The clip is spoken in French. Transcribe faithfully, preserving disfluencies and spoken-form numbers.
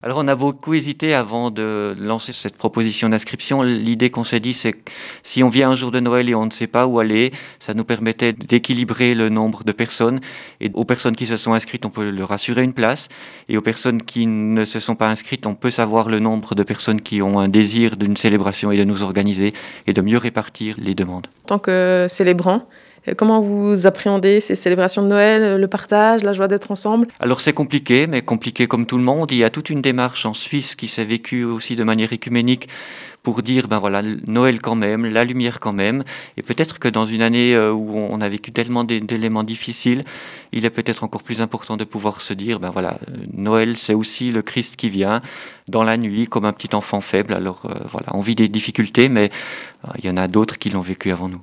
Alors on a beaucoup hésité avant de lancer cette proposition d'inscription. L'idée qu'on s'est dit, c'est que si on vient un jour de Noël et on ne sait pas où aller, ça nous permettait d'équilibrer le nombre de personnes. Et aux personnes qui se sont inscrites, on peut leur assurer une place. Et aux personnes qui ne se sont pas inscrites, on peut savoir le nombre de personnes qui ont un désir d'une célébration et de nous organiser et de mieux répartir les demandes. En tant que célébrant, euh, comment vous appréhendez ces célébrations de Noël, le partage, la joie d'être ensemble? Alors c'est compliqué, mais compliqué comme tout le monde. Il y a toute une démarche en Suisse qui s'est vécue aussi de manière écuménique pour dire, ben voilà, Noël quand même, la lumière quand même. Et peut-être que dans une année euh, où on a vécu tellement d'é- d'éléments difficiles, il est peut-être encore plus important de pouvoir se dire, ben voilà, euh, Noël c'est aussi le Christ qui vient dans la nuit comme un petit enfant faible. Alors euh, voilà, on vit des difficultés, mais euh, il y en a d'autres qui l'ont vécu avant nous.